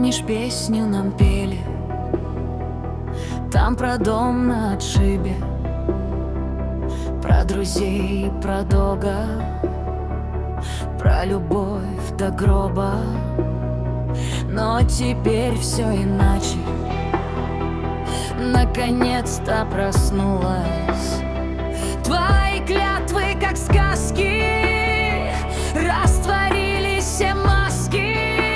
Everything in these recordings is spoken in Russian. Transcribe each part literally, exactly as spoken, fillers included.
Помнишь, песню нам пели там про дом на отшибе, про друзей, про Дога, про любовь до гроба. Но теперь все иначе. Наконец-то проснулась. Твои клятвы, как сказки, растворились все маски.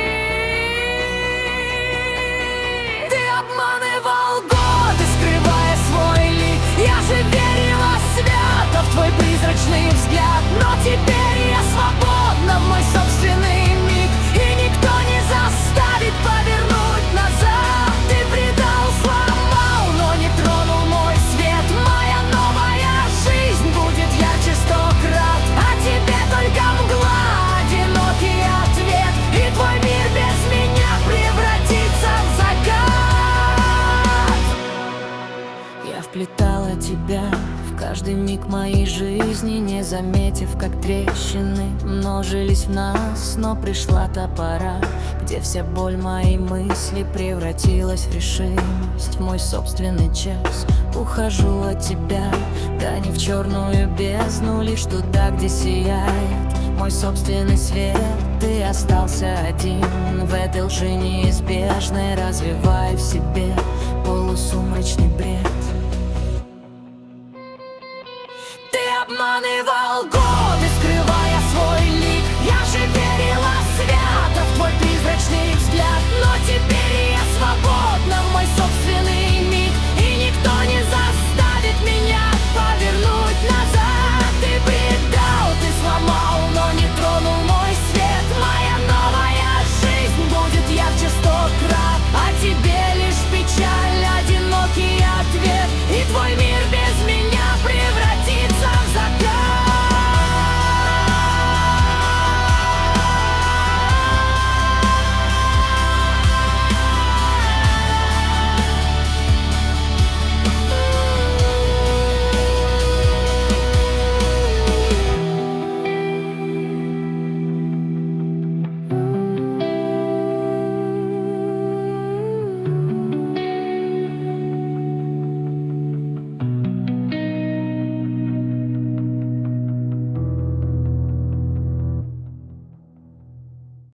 Ты обманывал годы, скрывая свой лик. Я же верила свято в твой призрачный взгляд. Но теперь я свободна в мой собственный миг, и никто не заставит повернуть назад. Ты предал, сломал, но не тронул мой свет. Моя новая жизнь будет ярче сто крат, а тебе только мгла, одинокий ответ. И твой мир без меня превратится в закат. Я вплетала тебя в каждый миг моей жизни, не заметив, как трещины множились в нас. Но пришла та пора, где вся боль моей мысли превратилась в решимость. В мой собственный час ухожу от тебя, да не в черную бездну, лишь туда, где сияет мой собственный свет. Ты остался один в этой лжи неизбежной, развивая в себе полусумрачный бред. Ты обманывал город.